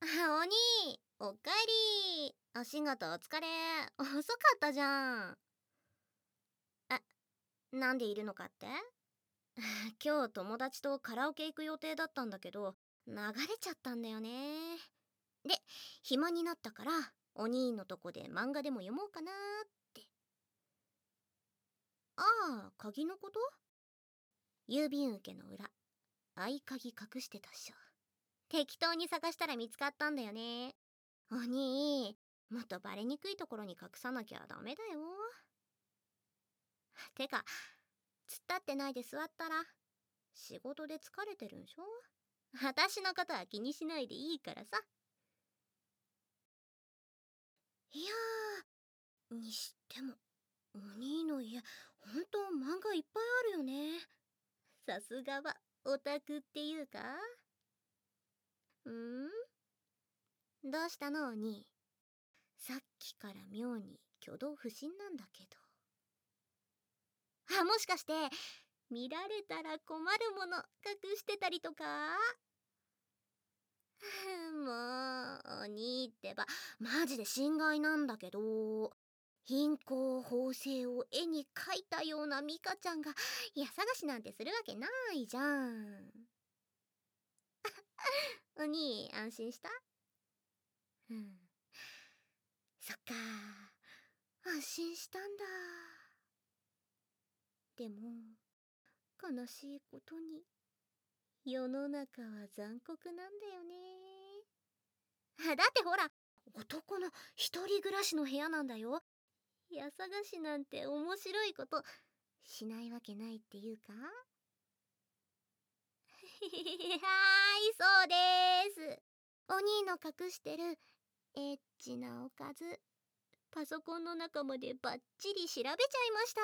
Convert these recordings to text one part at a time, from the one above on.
お兄、おかえり。お仕事お疲れ。遅かったじゃん。なんでいるのかって？今日友達とカラオケ行く予定だったんだけど、流れちゃったんだよね。で、暇になったから、お兄のとこで漫画でも読もうかなーって。ああ、鍵のこと？郵便受けの裏、合鍵隠してたっしょ。適当に探したら見つかったんだよね。お兄、もっとバレにくいところに隠さなきゃダメだよ。てか、突っ立ってないで座ったら。仕事で疲れてるんしょ？私のことは気にしないでいいからさ。いやにしても、お兄の家、ほんと漫画いっぱいあるよね。さすがは、オタクっていうか？どうしたのお兄？さっきから妙に挙動不審なんだけど。もしかして、見られたら困るもの隠してたりとか？もう、お兄ってば、マジで心外なんだけど。貧困法制を絵に描いたようなミカちゃんが家探しなんてするわけないじゃん。お兄、安心した？うん。そっか。安心したんだ。でも、悲しいことに、世の中は残酷なんだよね。だってほら、男の一人暮らしの部屋なんだよ。家探しなんて面白いことしないわけないっていうか？はーい、そうです。お兄の隠してるエッチなおかず、パソコンの中までバッチリ調べちゃいました。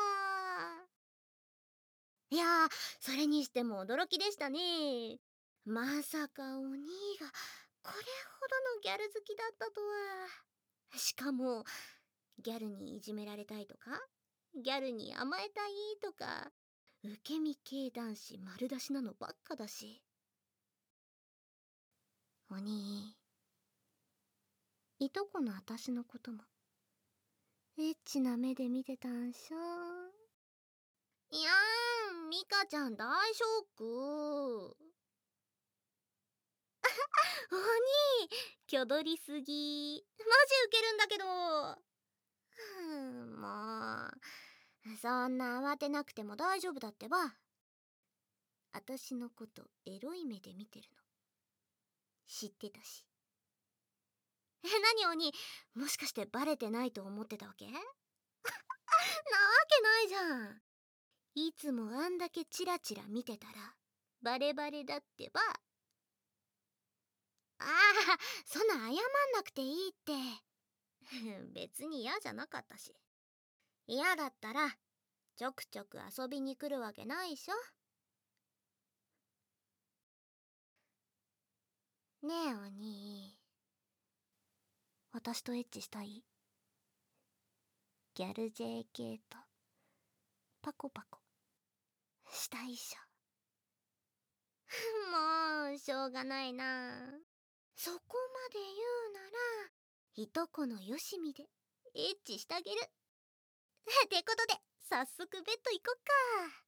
いやー、それにしても驚きでしたね。まさかお兄がこれほどのギャル好きだったとは。しかも、ギャルにいじめられたいとか、ギャルに甘えたいとか、受け身系男子丸出しなのばっかだし。お兄、いとこのあたしのこともエッチな目で見てたんしょ？いやーん、ミカちゃん大ショック。お兄、きょどりすぎ。マジウケるんだけど。もう、そんな慌てなくても大丈夫だってば。あたしのことエロい目で見てるの知ってたし。何お兄、もしかしてバレてないと思ってたわけ？なわけないじゃん。いつもあんだけチラチラ見てたらバレバレだってば。ああ、そんな謝んなくていいって。別に嫌じゃなかったし。嫌だったらちょくちょく遊びに来るわけないっしょ。ねえお兄、私とエッチしたい？ギャル JK とパコパコしたいっしょ。もうしょうがないな。そこまで言うならいとこのよしみでエッチしてあげる。ってことで早速ベッド行こっか。